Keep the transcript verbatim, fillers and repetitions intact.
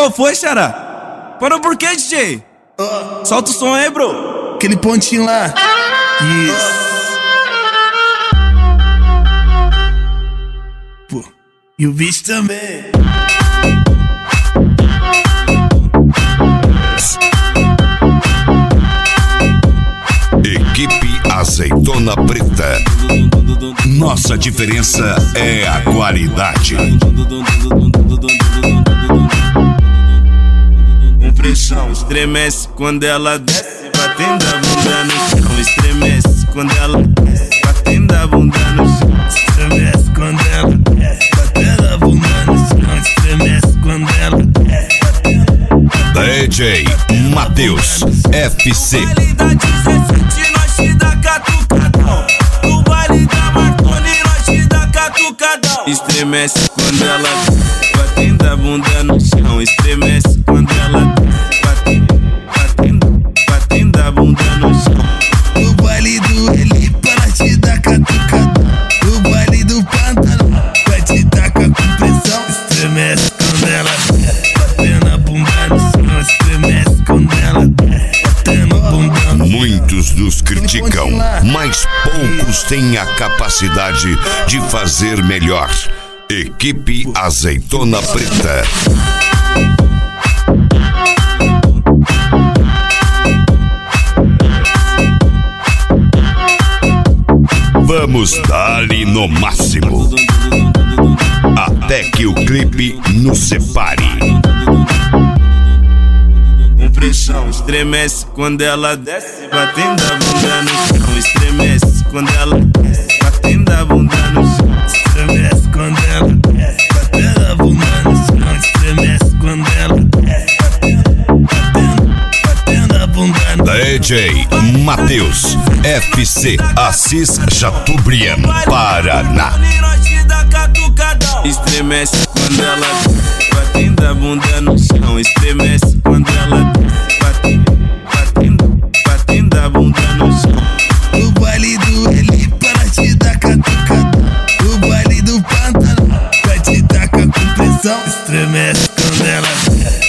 Qual foi, xará? Parou por quê, D J? Oh. Solta o som aí, bro. Aquele pontinho lá. Isso. Pô, e o bicho também. Equipe Azeitona Preta. Nossa diferença é a qualidade. Com pressão, estremece quando ela desce, batendo a bunda no chão. Estremece quando ela desce, batendo a bunda no chão. Estremece quando ela desce, batendo a bunda no chão. Estremece quando ela desce, D J Matheus F C. No baile da dezessete nós te dá catucadão. No baile da Marconi nós te dá catucadão. Estremece quando ela desce, batendo a bunda no chão. Estremece quando ela desce, batendo, batendo, batendo a bunda no chão. no baile do Elipa nós te dá catucadão. No baile do Pantano vai te tacar com pressão. Estremece quando ela desce, batendo a bunda no chão. Estremece quando ela desce, batendo a bunda no chão. Muitos nos criticam, mas poucos têm a capacidade de fazer melhor. Equipe Azeitona Preta. Vamos dar-lhe no máximo, até que o clipe nos separe. Com pressão, estremece quando ela desce, batendo a bunda no chão. Estremece quando ela desce, batendo a bunda no chão. Estremece quando ela desce, batendo a bunda no chão. Estremece quando ela desce, batendo, batendo a bunda no chão. D J Matheus F C, Assis Chateaubriand, Paraná. Estremece quando ela desce, batendo a bunda no chão. Estremece quando ela desce, batendo, batendo, batendo a bunda no chão. No baile do Elipa nós te dá catucadão. No baile do Pantano vai te tacar com pressão. Estremece quando ela desce,